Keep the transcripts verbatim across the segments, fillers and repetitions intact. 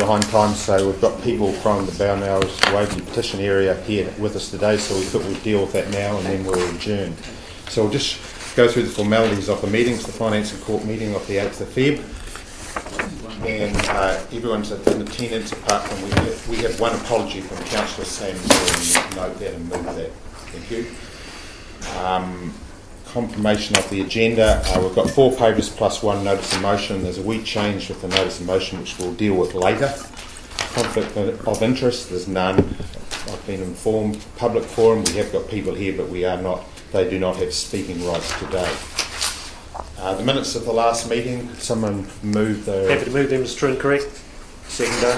behind time, so we've got people from the Balnels Waverley petition area here with us today, so we thought we'd deal with that now and then we'll adjourn. So we'll just go through the formalities of the meetings, the Finance and Court meeting of the eighth of February. And uh, everyone's in attendance apart from we have, we have one apology from Councillor Sam, so we note that and move that. Thank you. Um, confirmation of the agenda. Uh, we've got four papers plus one notice of motion. There's a wee change with the notice of motion which we'll deal with later. Conflict of interest, there's none. I've been informed. Public forum, we have got people here but we are not, they do not have speaking rights today. Uh, the minutes of the last meeting, could someone move the... Happy to move them, Mister Trinh, correct? Second.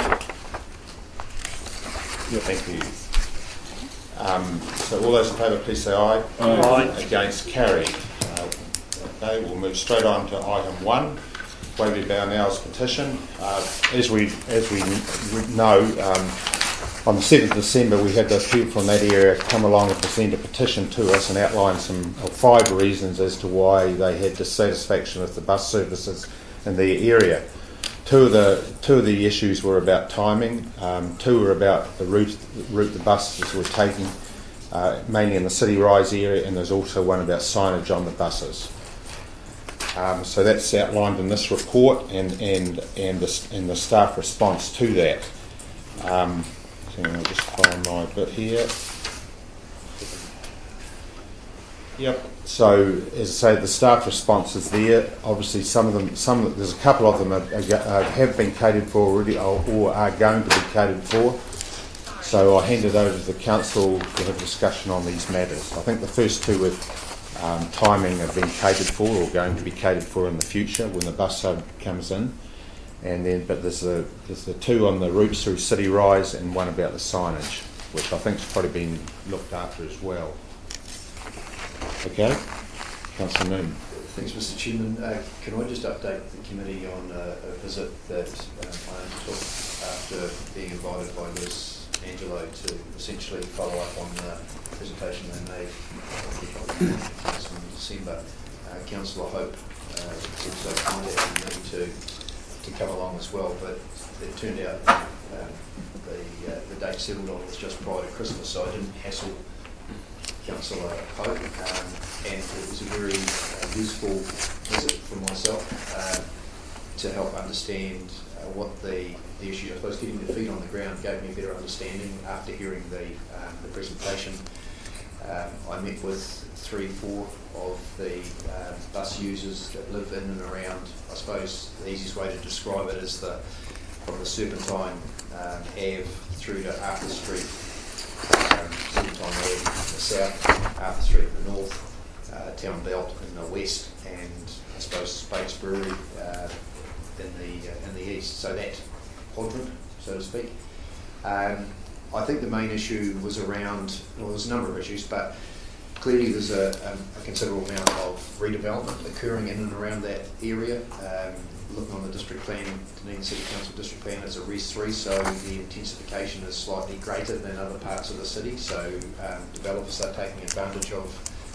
Yeah, thank you. Um, so all those in favour, please say aye. Aye. Aye. Against, carried. Uh, okay, we'll move straight on to item one, Waverley Balnels petition. Uh, as we as we know, um, on the seventh of December, we had those people from that area come along and present a petition to us and outline some uh, five reasons as to why they had dissatisfaction with the bus services in the area. Two of the two of the issues were about timing. Um, two were about the route the route the buses were taking, uh, mainly in the City Rise area, and there's also one about signage on the buses. Um, so that's outlined in this report and and and the and the staff response to that. Um, so I'll just find my bit here. Yep. So, as I say, the staff response is there. Obviously, some of them, some of, there's a couple of them are, are, have been catered for already, or, or are going to be catered for. So, I'll hand it over to the council to have a discussion on these matters. I think the first two with um, timing have been catered for, or going to be catered for in the future when the bus hub comes in. And then, but there's the there's the two on the routes through City Rise, and one about the signage, which I think has probably been looked after as well. Okay, Councillor Noon. Thanks, Mister Chairman. Uh, can I just update the committee on uh, a visit that um, I undertook after being invited by Liz Angelo to essentially follow up on the presentation they made in December. Uh, Councillor Hope uh, also contacted me to to come along as well, but it turned out that um, the uh, the date settled on was just prior to Christmas, so I didn't hassle Councillor Hope, um, and it was a very uh, useful visit for myself uh, to help understand uh, what the, the issue. I suppose getting the feet on the ground gave me a better understanding after hearing the, um, the presentation. Um, I met with three, four of the uh, bus users that live in and around. I suppose the easiest way to describe it is the from the Serpentine um, Ave through to Arthur Street. Um, Serpentine Ave in the south, Arthur Street in the north, uh, Town Belt in the west, and I suppose Spades Brewery uh, in the uh, in the east. So that quadrant, so to speak. Um, I think the main issue was around, well, there's a number of issues, but clearly there's a, a, a considerable amount of redevelopment occurring in and around that area. Um, looking on the district plan, Dunedin City Council district plan is a R E S three, so the intensification is slightly greater than other parts of the city. So um, developers are taking advantage of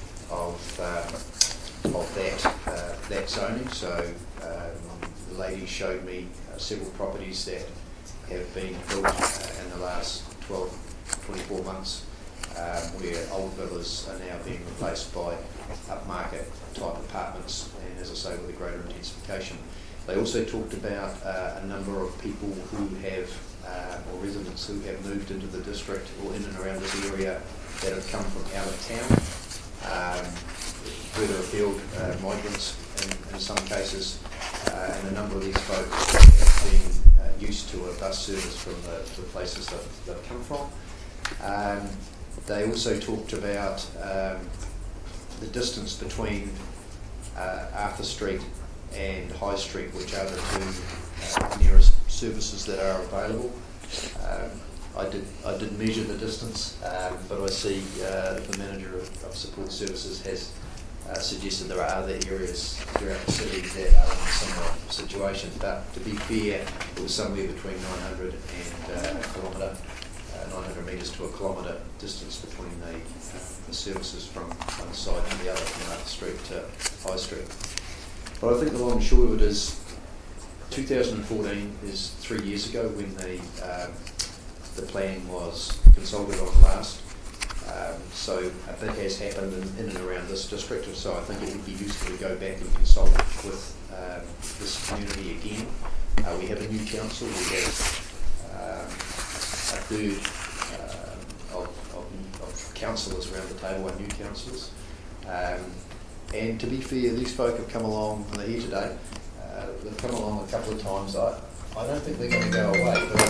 of uh, of that uh, that zoning. So um, the lady showed me uh, several properties that have been built uh, in the last twelve, twenty-four months, um, where old villas are now being replaced by upmarket type apartments, and as I say, with a greater intensification. They also talked about uh, a number of people who have, uh, or residents who have moved into the district or in and around this area that have come from out of town, um, further afield, uh, migrants in, in some cases, uh, and a number of these folks have been uh, used to a bus service from the, the places that they've come from. Um, they also talked about um, the distance between uh, Arthur Street and High Street, which are the two uh, nearest services that are available. Um, I did I did measure the distance, um, but I see uh, the manager of, of support services has uh, suggested there are other areas throughout the city that are in a similar situation. But to be fair, it was somewhere between nine hundred and uh, a kilometre, uh, nine hundred metres to a kilometre distance between the, uh, the services from one side to the other, from Arthur Street to High Street. But I think the long and short of it is, two thousand fourteen is three years ago when the um, the plan was consulted on last. Um, so a bit has happened in, in and around this district, so I think it would be useful to go back and consult with um, this community again. Uh, we have a new council, we have um, a third uh, of, of, of councillors around the table, our new councillors. Um, and to be fair, these folk have come along, and they're here today, uh, they've come along a couple of times. I, I don't think they're going to go away, but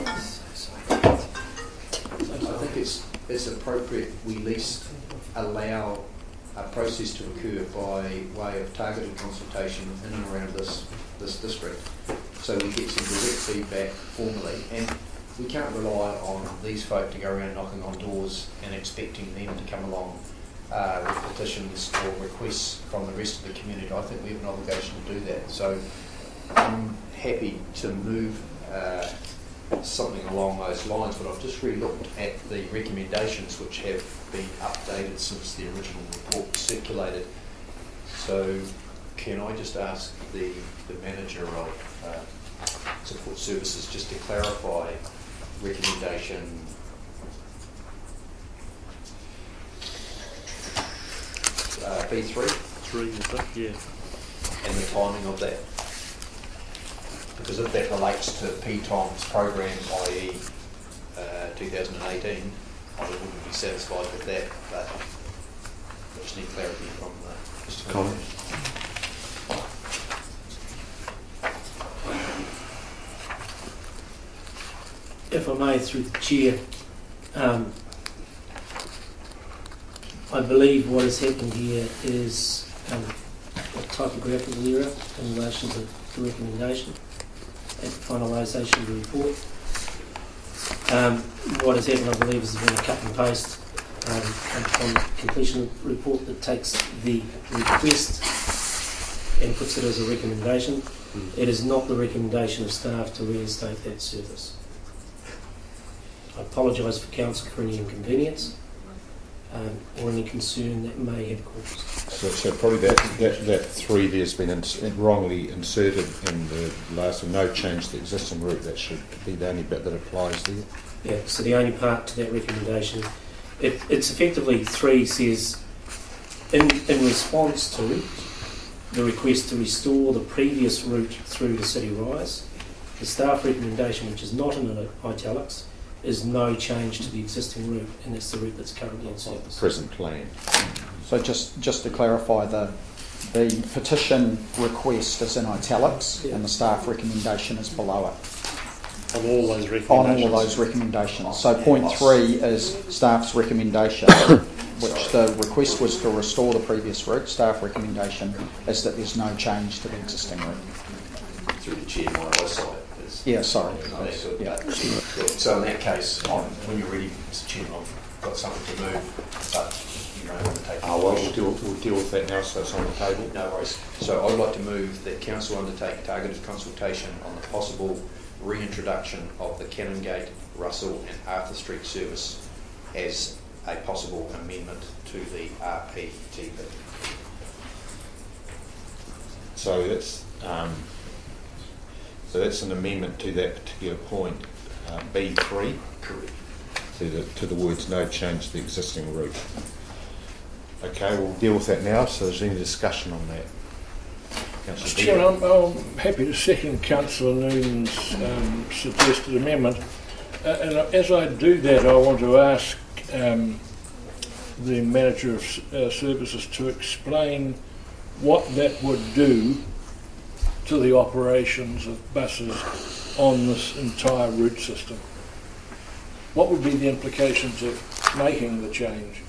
I think it's it's appropriate we at least allow a process to occur by way of targeted consultation in and around this this district, so we get some direct feedback formally. And we can't rely on these folk to go around knocking on doors and expecting them to come along uh, with petitions or requests from the rest of the community. I think we have an obligation to do that. So I'm happy to move uh, something along those lines, but I've just re-looked at the recommendations which have been updated since the original report circulated. So can I just ask the, the manager of uh, support services just to clarify recommendation uh, B three? Three, is it? Yeah. And the timing of that? Because if that relates to P TOM's program, that is uh, two thousand eighteen, I wouldn't be satisfied with that, but I just need clarity from uh, Mister Colin. If I may, through the chair, um, I believe what has happened here is um, a typographical error in relation to the recommendation at the finalisation of the report. Um, what has happened, I believe, is there's been a cut and paste um, from the completion report that takes the request and puts it as a recommendation. Mm. It is not the recommendation of staff to reinstate that service. I apologise for council for any inconvenience um, or any concern that may have caused. So, so probably that, that, that three there's been ins wrongly inserted in the last one. No change to the existing route. That should be the only bit that applies there. Yeah, so the only part to that recommendation, it, it's effectively three says, in, in response to the request to restore the previous route through to City Rise, the staff recommendation, which is not in italics, is no change to the existing route, and it's the route that's currently in service. Present plan. So just just to clarify, the the petition request is in italics, yeah, and the staff recommendation is below it. On all those recommendations. On all those recommendations. So point three is staff's recommendation, which the request was to restore the previous route. Staff recommendation is that there's no change to the existing route. Through the chair, my eyesight is... Yeah, sorry. Good, Yeah. but, so in that case, um, when you're ready, Mister Chairman, I've got something to move, but you know, want to take... Oh, well, we'll deal, we'll deal with that now, so it's on the table. No worries. So I'd like to move that Council undertake targeted consultation on the possible reintroduction of the Canongate, Russell and Arthur Street service as a possible amendment to the R P T P. So that's um, so that's an amendment to that particular point, uh, B three. Correct. To the to the words no change to the existing route. Okay, we'll deal with that now. So there's any discussion on that? Mister Chairman, I'm, I'm happy to second Councillor Noon's um, suggested amendment. Uh, and as I do that, I want to ask um, the Manager of uh, Services to explain what that would do to the operations of buses on this entire route system. What would be the implications of making the change?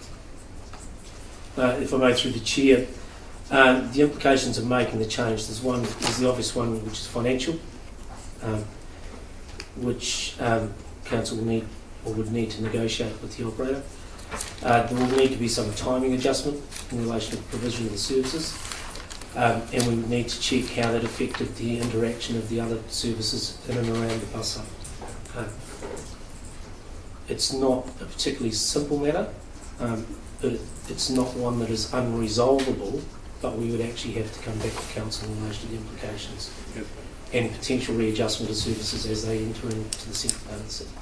Uh, if I may, through the chair, um, the implications of making the change, there's one, there's the obvious one, which is financial, um, which um, council will need or would need to negotiate with the operator. Uh, there will need to be some timing adjustment in relation to the provision of the services, um, and we would need to check how that affected the interaction of the other services in and around the bus hub. Uh, it's not a particularly simple matter, um, but it's not one that is unresolvable, but we would actually have to come back to council in relation to the implications. Yep. and potential readjustment of services as they enter into the central part of the city.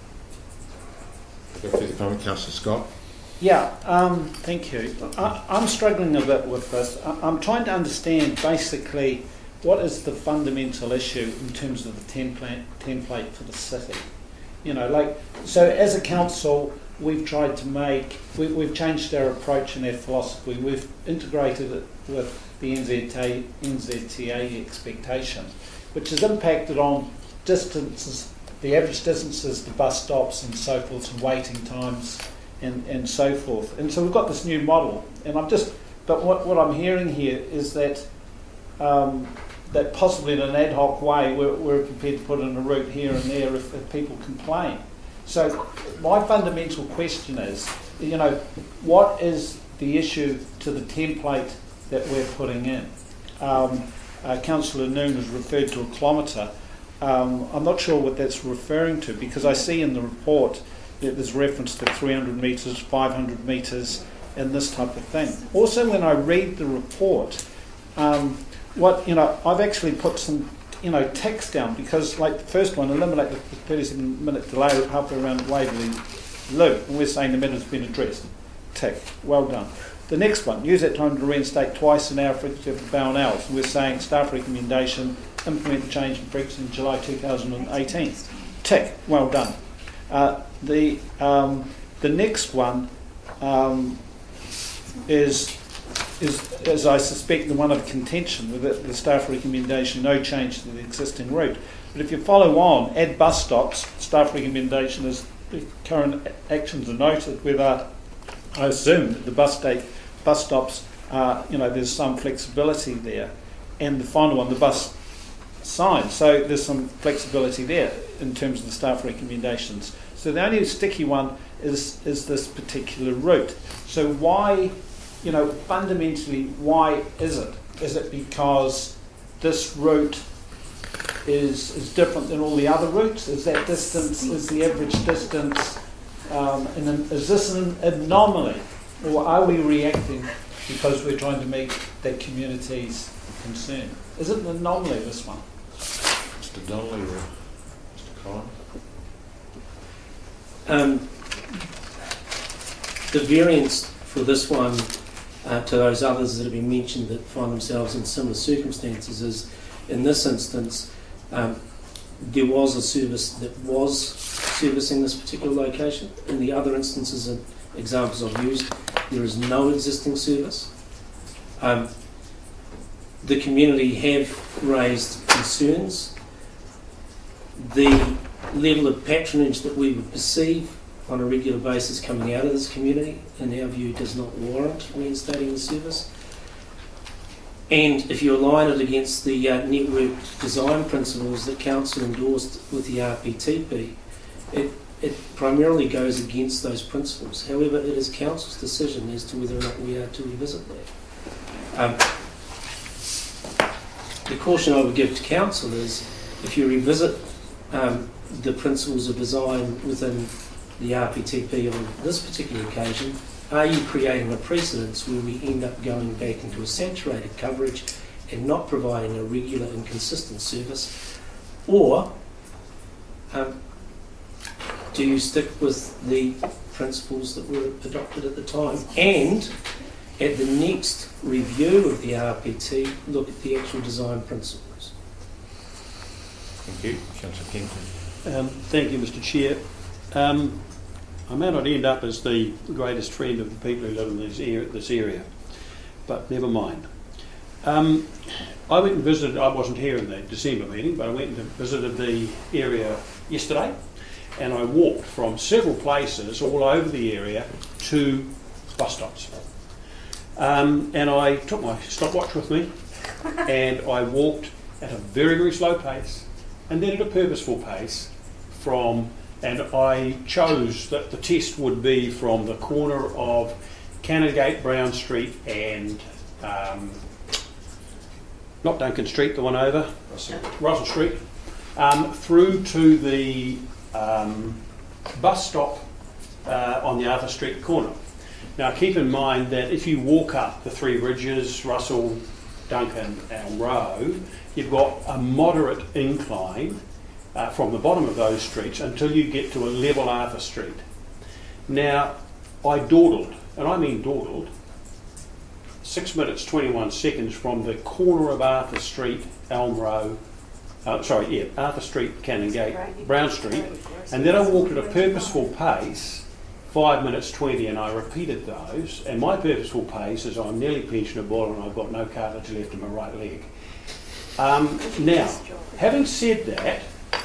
Go through the comment, Councillor Scott. Yeah, um, thank you. I, I'm struggling a bit with this. I, I'm trying to understand basically what is the fundamental issue in terms of the template template for the city. You know, like, so as a council, we've tried to make, we, we've changed our approach and our philosophy. We've integrated it with the N Z T A expectation, which has impacted on distances, the average distances to bus stops and so forth, and waiting times and, and so forth. And so we've got this new model, and I'm just, but what, what I'm hearing here is that um, that possibly in an ad hoc way we're, we're prepared to put in a route here and there if, if people complain. So my fundamental question is, you know, what is the issue to the template that we're putting in? Um, uh, Councillor Noon has referred to a kilometre. Um, I'm not sure what that's referring to, because I see in the report that there's reference to three hundred metres, five hundred metres and this type of thing. Also, when I read the report, um, what, you know, I've actually put some, you know, text down, because like the first one, eliminate the thirty-seven minute delay halfway around Waverley Loop, and we're saying the matter's been addressed. Tick, well done. The next one, use that time to reinstate twice an hour frequency of the Bowen hours. We're saying staff recommendation, implement the change in frequency in July two thousand eighteen. Tick, well done. Uh, the um, the next one um, is is, as I suspect, the one of contention with it, the staff recommendation, no change to the existing route. But if you follow on, add bus stops, staff recommendation is the current actions are noted, whether I assume that the bus state, bus stops, uh, you know, there's some flexibility there. And the final one, the bus sign. So there's some flexibility there in terms of the staff recommendations. So the only sticky one is, is this particular route. So why, you know, fundamentally, why is it? Is it because this route is, is different than all the other routes? Is that distance, is the average distance, um, and then is this an anomaly? Or are we reacting because we're trying to meet that community's concern? Is it an anomaly, this one? Mister Donnelly or Mister Collins? Um, the variance for this one uh, to those others that have been mentioned that find themselves in similar circumstances is, in this instance, um, there was a service that was servicing this particular location. In the other instances and examples I've used, there is no existing service. Um, the community have raised concerns. The level of patronage that we would perceive on a regular basis coming out of this community, in our view, does not warrant reinstating the service. And if you align it against the uh, network design principles that Council endorsed with the R P T P, it, it primarily goes against those principles. However, it is Council's decision as to whether or not we are to revisit that. Um, the caution I would give to Council is, if you revisit um, the principles of design within the R P T P on this particular occasion, are you creating a precedence where we end up going back into a saturated coverage and not providing a regular and consistent service? Or um, do you stick with the principles that were adopted at the time, and at the next review of the R P T, look at the actual design principles? Thank you. Councillor Kenton. Um, thank you, Mister Chair. Um, I may not end up as the greatest friend of the people who live in this area, this area but never mind. Um, I went and visited, I wasn't here in the December meeting, but I went and visited the area yesterday, and I walked from several places all over the area to bus stops. Um, and I took my stopwatch with me, and I walked at a very, very slow pace, and then at a purposeful pace from, and I chose that the test would be from the corner of Canongate, Brown Street and um, not Duncan Street, the one over, Russell, Russell Street, um, through to the um, bus stop uh, on the Arthur Street corner. Now keep in mind that if you walk up the three bridges, Russell, Duncan, Elm Road, you've got a moderate incline uh, from the bottom of those streets until you get to a level Arthur Street. Now, I dawdled, and I mean dawdled, six minutes twenty-one seconds from the corner of Arthur Street, Elm Row, uh, sorry, yeah, Arthur Street, Canongate, Brown Street, and then I walked at a purposeful pace, five minutes twenty, and I repeated those, and my purposeful pace is I'm nearly pensionable and I've got no cartilage left in my right leg. Um, now, having said that,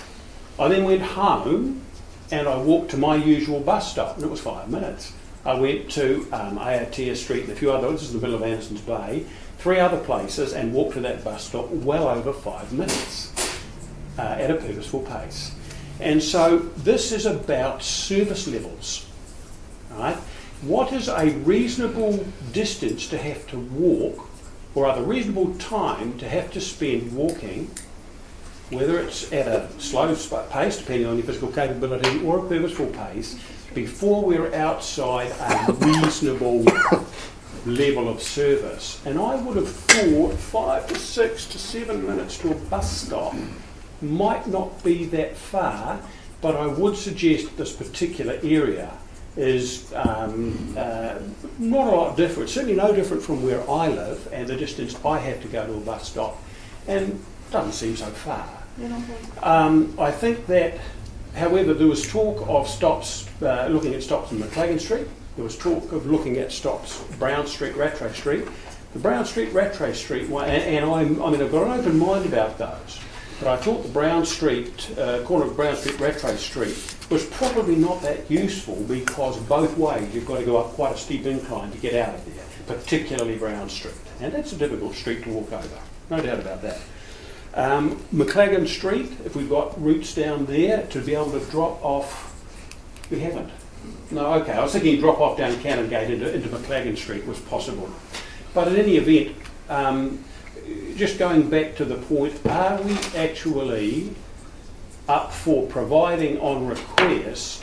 I then went home and I walked to my usual bus stop, and it was five minutes. I went to um, Aotea Street and a few other, this is in the middle of Anderson's Bay, three other places, and walked to that bus stop well over five minutes uh, at a purposeful pace. And so this is about service levels. Right? What is a reasonable distance to have to walk, or rather reasonable time to have to spend walking, whether it's at a slow pace, depending on your physical capability, or a purposeful pace, before we're outside a reasonable level of service? And I would have thought five to six to seven minutes to a bus stop might not be that far, but I would suggest this particular area is um, uh, not a lot different, certainly no different from where I live and the distance I have to go to a bus stop, and doesn't seem so far. Um, I think that, however, there was talk of stops, uh, looking at stops in McLagan Street. There was talk of looking at stops Brown Street, Rattray Street. The Brown Street, Rattray Street, one, and, and I'm, I mean, I've got an open mind about those, but I thought the Brown Street, uh, corner of Brown Street, Rattray Street, was probably not that useful, because both ways you've got to go up quite a steep incline to get out of there, particularly Brown Street. And that's a difficult street to walk over, no doubt about that. Um, McLagan Street, if we've got routes down there to be able to drop off, we haven't. No, okay, I was thinking drop off down Canongate into, into McLagan Street was possible. But in any event, um, just going back to the point, are we actually up for providing on request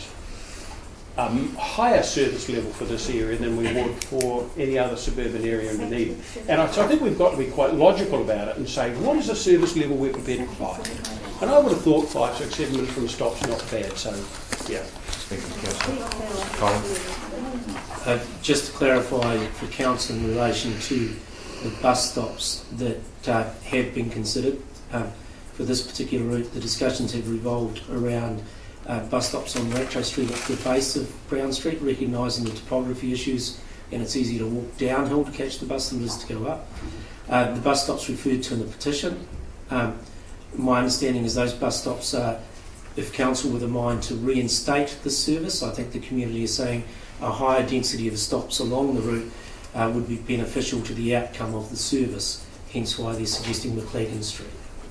a higher service level for this area than we would for any other suburban area in Dunedin? And I, so I think we've got to be quite logical about it and say, what is the service level we're prepared to provide? And I would have thought five, six, seven minutes from a stop's not bad, so yeah. Thank you, Councillor. Colin? Uh, just to clarify for Council in relation to the bus stops that uh, have been considered, um, for this particular route, the discussions have revolved around uh, bus stops on Rattray Street at the base of Brown Street, recognising the topography issues, and it's easier to walk downhill to catch the bus than it is to go up. Uh, the bus stops referred to in the petition, um, my understanding is those bus stops are, if Council were the mind to reinstate this service, I think the community is saying a higher density of stops along the route uh, would be beneficial to the outcome of the service, hence why they're suggesting McLagan Street.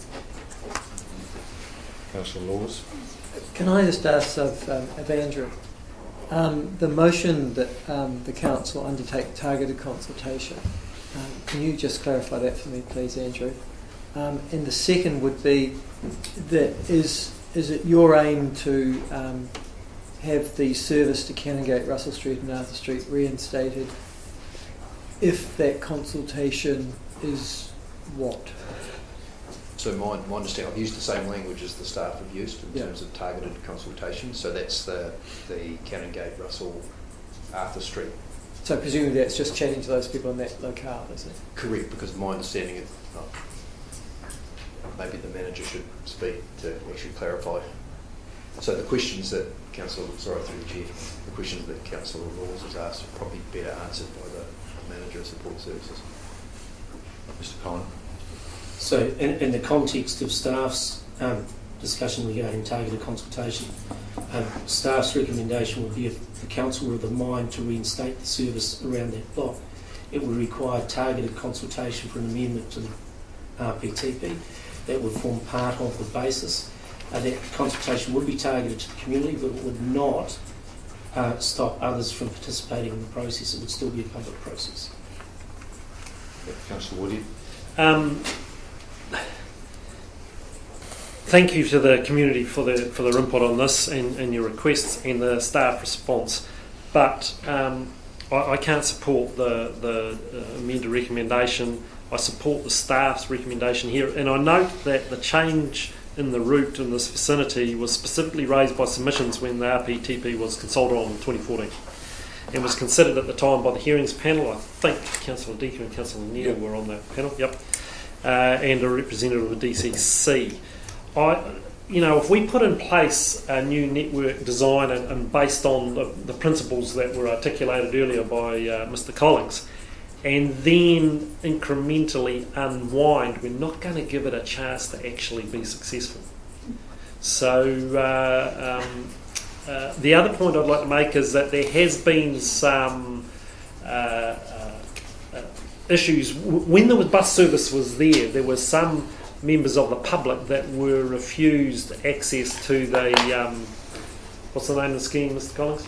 Councillor Laws. Can I just ask of, um, of Andrew, um, the motion that um, the council undertake targeted consultation, um, can you just clarify that for me please, Andrew? Um, and the second would be that is is it your aim to um, have the service to Canongate, Russell Street and Arthur Street reinstated if that consultation is what? So my, my understanding, I've used the same language as the staff have used in Yeah. terms of targeted consultation. So that's the, the Canongate, Russell, Arthur Street. So presumably that's just chatting to those people in that locale, is it? Correct, because my understanding is, oh, maybe the manager should speak to actually clarify. So the questions that Councillor, sorry through the chair, the questions that Councillor Laws has asked are probably better answered by the manager of support services. Mister Colin. So in, in the context of staff's um, discussion regarding targeted consultation, um, staff's recommendation would be if the council were of the mind to reinstate the service around that block, it would require targeted consultation for an amendment to the R P T P. That would form part of the basis. Uh, that consultation would be targeted to the community, but it would not uh, stop others from participating in the process. It would still be a public process. Councillor Woody. Um, thank you to the community for the for their input on this and, and your requests and the staff response, but um, I, I can't support the the uh, amended recommendation I support the staff's recommendation here, and I note that the change in the route in this vicinity was specifically raised by submissions when the R P T P was consulted on in twenty fourteen, and was considered at the time by the hearings panel. I think Councillor Deaker and Councillor Neal Yep. were on that panel, yep, uh, and a representative of the D C C. I, you know, if we put in place a new network design and, and based on the, the principles that were articulated earlier by uh, Mister Collins, and then incrementally unwind, we're not going to give it a chance to actually be successful. So uh, um, uh, the other point I'd like to make is that there has been some uh, uh, uh, issues. When the bus service was there, there were some members of the public that were refused access to the, um, what's the name of the scheme, Mister Collins?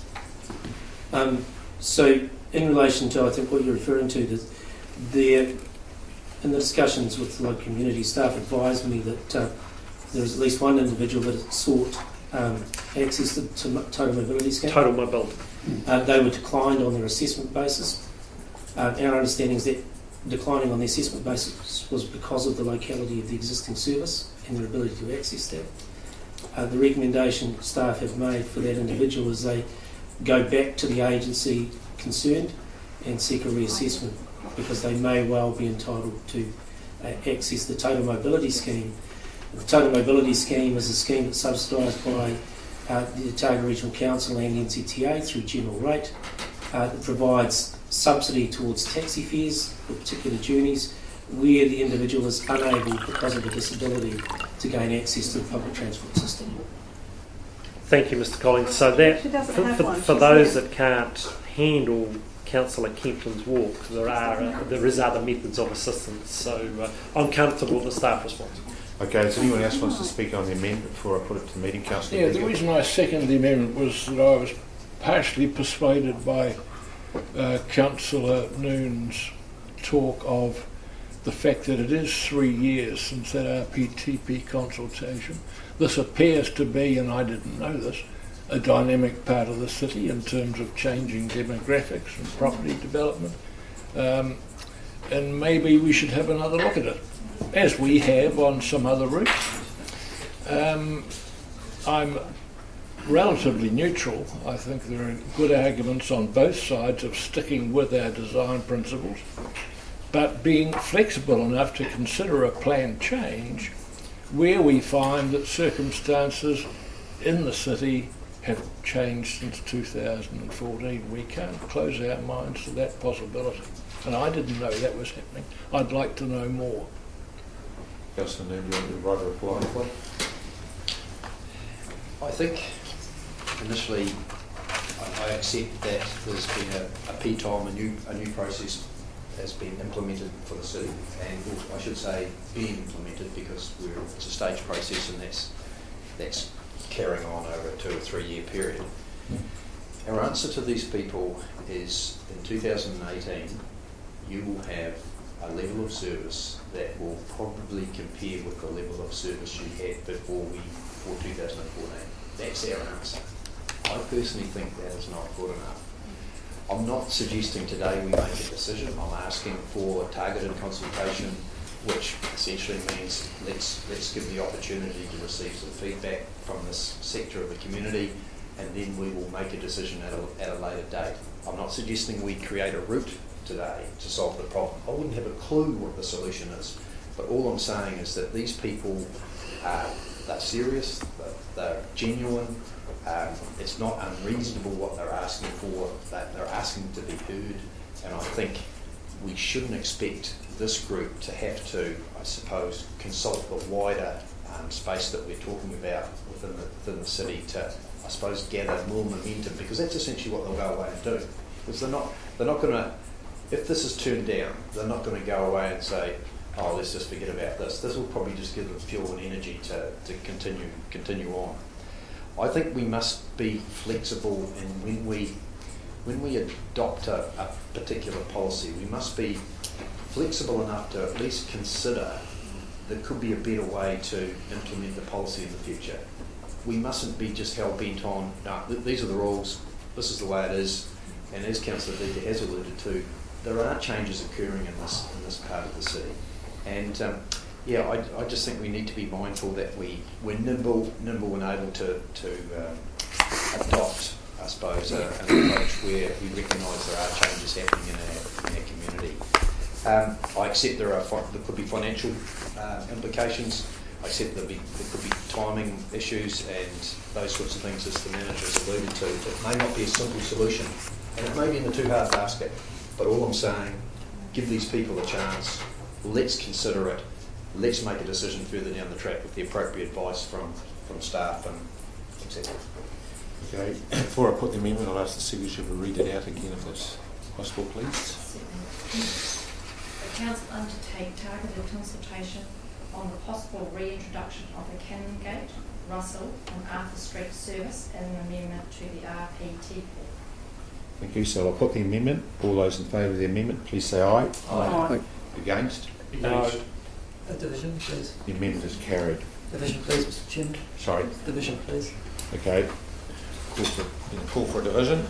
Um, so, in relation to, I think, what you're referring to, that there, in the discussions with the local community, staff advised me that uh, there was at least one individual that had sought um, access to, to total mobility scheme. Total mobility. Uh, they were declined on their assessment basis. Uh, our understanding is that declining on the assessment basis was because of the locality of the existing service and their ability to access that. Uh, the recommendation staff have made for that individual is they go back to the agency concerned and seek a reassessment, because they may well be entitled to uh, access the total mobility scheme. The total mobility scheme is a scheme that's subsidised by uh, the Otago Regional Council and N C T A through general rate. Uh, that provides subsidy towards taxi fares for particular journeys where the individual is unable, because of a disability, to gain access to the public transport system. Thank you, Mister Collins. So that, She doesn't for, have for, one. for She's those there. that can't handle Councillor Kempton's walk, there are uh, there is other methods of assistance. So uh, I'm comfortable with the staff response. Okay, does anyone else wants to speak on the amendment before I put it to the meeting, Councillor? Yeah, the Deaker? reason I second the amendment was that I was partially persuaded by uh, Councillor Noon's talk of the fact that it is three years since that R P T P consultation. This appears to be, and I didn't know this, a dynamic part of the city in terms of changing demographics and property development. Um, and maybe we should have another look at it, as we have on some other routes. Um, I'm relatively neutral. I think there are good arguments on both sides of sticking with our design principles, but being flexible enough to consider a planned change where we find that circumstances in the city have changed since two thousand fourteen. We can't close our minds to that possibility. And I didn't know that was happening. I'd like to know more. Councillor Noon, do you want to write a reply? I think initially I, I accept that there's been a, a P T O M, a new, a new process has been implemented for the city, and I should say being implemented, because we're, it's a stage process and that's, that's carrying on over a two or three year period. Our answer to these people is in two thousand eighteen you will have a level of service that will probably compare with the level of service you had before we before two thousand fourteen. That's our answer. I personally think that is not good enough. I'm not suggesting today we make a decision. I'm asking for targeted consultation, which essentially means let's let's give the opportunity to receive some feedback from this sector of the community, and then we will make a decision at a, at a later date. I'm not suggesting we create a route today to solve the problem. I wouldn't have a clue what the solution is, but all I'm saying is that these people are they're serious, they're, they're genuine. Um, it's not unreasonable what they're asking for, that they're asking to be heard, and I think we shouldn't expect this group to have to, I suppose, consult the wider um, space that we're talking about within the, within the city to, I suppose, gather more momentum, because that's essentially what they'll go away and do. Because they're not, they're not going to, if this is turned down, they're not going to go away and say, oh, let's just forget about this. This will probably just give them fuel and energy to, to continue continue on. I think we must be flexible, and when we when we adopt a, a particular policy, we must be flexible enough to at least consider there could be a better way to implement the policy in the future. We mustn't be just hell bent on, no, th these are the rules, this is the way it is, and as Councillor Deaker has alluded to, there are changes occurring in this in this part of the city, and um, yeah, I, I just think we need to be mindful that we we're nimble, nimble and able to to um, adopt, I suppose, a, an approach where we recognise there are changes happening in our, in our community. Um, I accept there are fi- there could be financial uh, implications. I accept there, be, there could be timing issues and those sorts of things, as the manager's alluded to. It may not be a simple solution, and it may be in the too hard basket. But all I'm saying, give these people a chance. Let's consider it. Let's make a decision further down the track with the appropriate advice from from staff and et cetera. Okay, before I put the amendment, I'll ask the Secretary to read it out again if that's possible, please. The Council undertake targeted consultation on the possible reintroduction of the Canongate, Russell and Arthur Street service as an amendment to the R P T P. Thank you. So I'll put the amendment. All those in favour of the amendment, please say aye. Aye. Against? No. A division, please. The amendment is carried. Division, please, Mister Chairman. Sorry. Division, please. Okay. Call for, call for a division.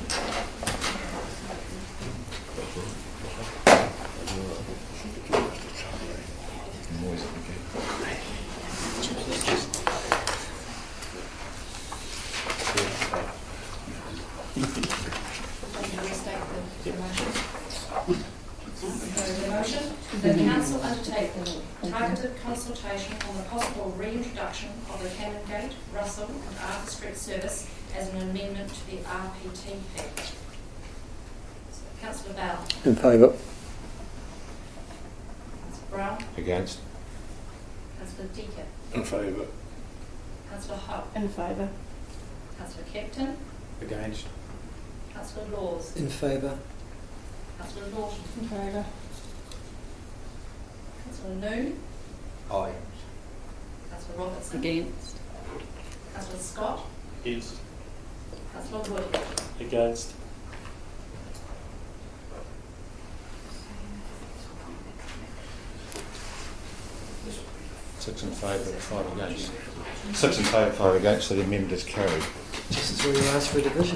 The Council undertake targeted consultation on the possible reintroduction of the Canongate, Russell and Arthur Street service as an amendment to the R P T P. So, Councillor Bell. In favour. Councillor Brown. Against? Councillor Deakin. In favour. Councillor Hope. In favour. Councillor Captain. Against. Councillor Laws. In favour. Councillor Lawson. In favour. Councillor Noon. Aye. Councillor Robertson. Against. Councillor Scott. Yes. Councillor Wood. Against. Six in favour, five against. Six in favour, five against, so the amendment is carried. Just as we asked for a division.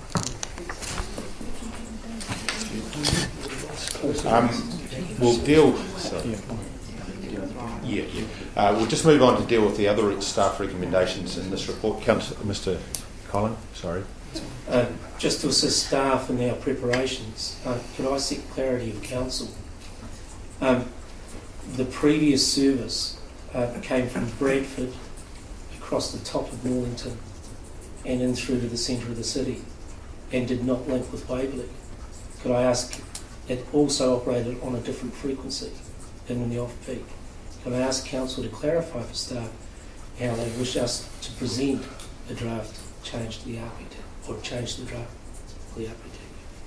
Um, we'll deal. Sorry. Yeah, yeah. Uh, we'll just move on to deal with the other staff recommendations in this report. Councillor, Mister Collin, sorry. Uh, just to assist staff in our preparations, uh, could I seek clarity of council? Um, the previous service uh, came from Bradford across the top of Mornington and in through to the centre of the city and did not link with Waverley. Could I ask, it also operated on a different frequency than in the off-peak. Could I ask council to clarify for staff how they wish us to present a draft change to the R P T or change the draft for the R P T?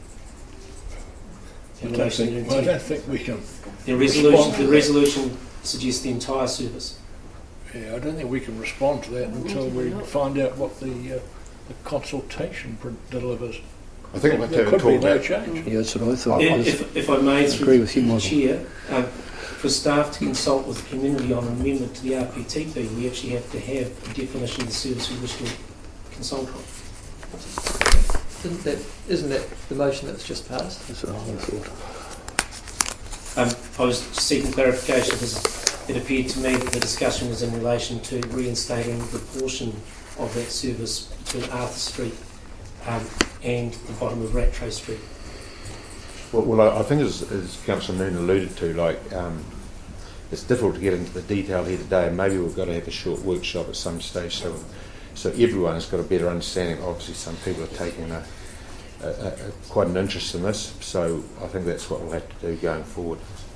I don't, think, I don't think we can. The resolution, the resolution suggests the entire service. Yeah, I don't think we can respond to that until we find out what the, uh, the consultation pr- delivers. I think we'll have to There have a could be talk no about. change. Yeah, that's what I thought. If, if, if I may, through agree with you, the Michael. chair, um, for staff to consult with the community on an amendment to the R P T P, we actually have to have a definition of the service we wish to consult on. Isn't that, isn't that the motion that's just passed? That's what I thought. Um, I was seeking clarification because it appeared to me that the discussion was in relation to reinstating the portion of that service between Arthur Street um, and the bottom of Rattray Street. Well, well I think as, as Councillor Noon alluded to, like um, it's difficult to get into the detail here today, and maybe we've got to have a short workshop at some stage so so everyone has got a better understanding. Obviously, some people are taking a, a, a, quite an interest in this, so I think that's what we'll have to do going forward.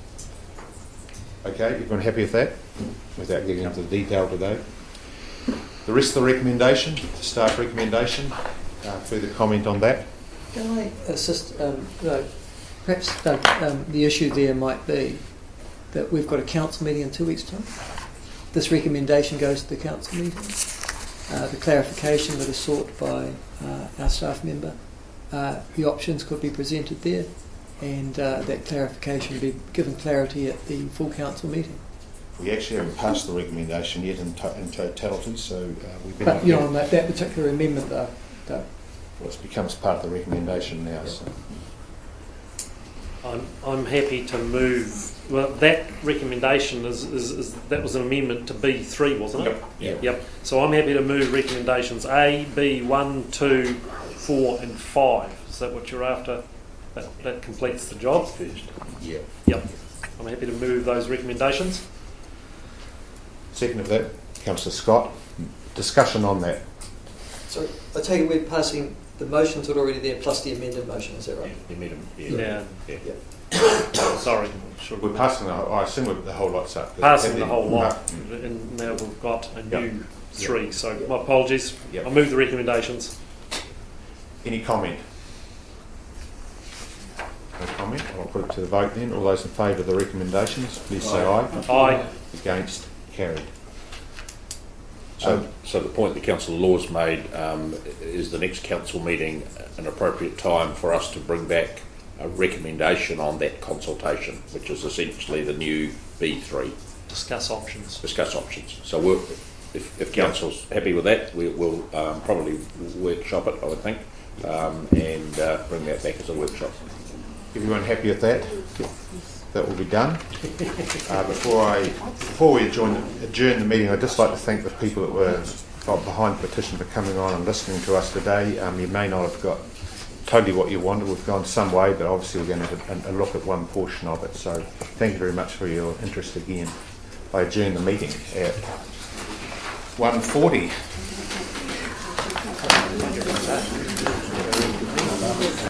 Okay, everyone happy with that? Without getting into the detail today. The rest of the recommendation, the staff recommendation, uh, further comment on that? Can I assist? Um, no, perhaps Doug, um, the issue there might be that we've got a council meeting in two weeks' time. This recommendation goes to the council meeting. Uh, the clarification that is sought by uh, our staff member, uh, the options could be presented there, and uh, that clarification will be given clarity at the full council meeting. We actually haven't passed the recommendation yet in, to in totality, so uh, we've been. But you know, on that, that particular amendment, though, though. Well, it becomes part of the recommendation now. So. I'm, I'm happy to move. Well, that recommendation is, is, is that was an amendment to B three, wasn't it? Yep. Yep. So I'm happy to move recommendations A, B, one, two, four, and five. Is that what you're after? That, that completes the job. Yeah. Yep. I'm happy to move those recommendations. Second of that, Councillor Scott. Discussion on that. So I take it we're passing the motions that are already there plus the amended motion. Is that right? You meet 'em, Yeah. yeah. Yeah. Sorry. Should We're passing the, I assume we're- the whole lot's up. passing the whole lot, and now we've got a new Yep. three. So my apologies. Yep. I'll move the recommendations. Any comment? No comment. I'll put it to the vote then. All those in favour of the recommendations, please say aye. Aye. Against? Carried. So, so the point that Councillor Laws made, um, is the next council meeting an appropriate time for us to bring back a recommendation on that consultation, which is essentially the new B three. Discuss options. Discuss options. So we'll, if, if council's happy with that, we, we'll um, probably workshop it, I would think, um, and uh, bring that back as a workshop. Everyone happy with that? That will be done. Uh, before I, before we adjourn, adjourn the meeting, I'd just like to thank the people that were got behind the petition for coming on and listening to us today. Um, you may not have got totally what you wanted. We've gone some way, but obviously we're going to have a, a look at one portion of it. So thank you very much for your interest again. I adjourn the meeting at one forty.